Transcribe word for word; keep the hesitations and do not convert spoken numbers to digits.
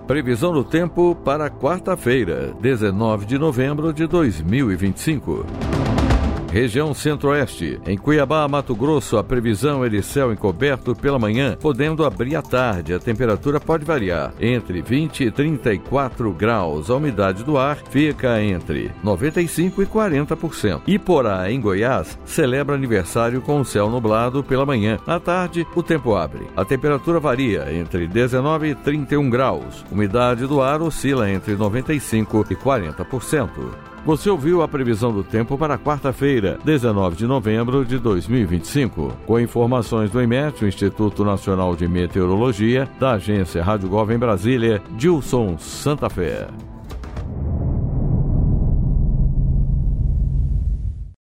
Previsão do tempo para quarta-feira, dezenove de novembro de dois mil e vinte e cinco. Região Centro-Oeste. Em Cuiabá, Mato Grosso, a previsão é de céu encoberto pela manhã, podendo abrir à tarde. A temperatura pode variar entre vinte e trinta e quatro graus. A umidade do ar fica entre noventa e cinco por cento e quarenta por cento. Iporá, em Goiás, celebra aniversário com o céu nublado pela manhã. À tarde, o tempo abre. A temperatura varia entre dezenove e trinta e um graus. A umidade do ar oscila entre noventa e cinco por cento e quarenta por cento. Você ouviu a previsão do tempo para quarta-feira, dezenove de novembro de dois mil e vinte e cinco. Com informações do IMET, o Instituto Nacional de Meteorologia, da agência Rádio Gov em Brasília, Dilson Santa Fé.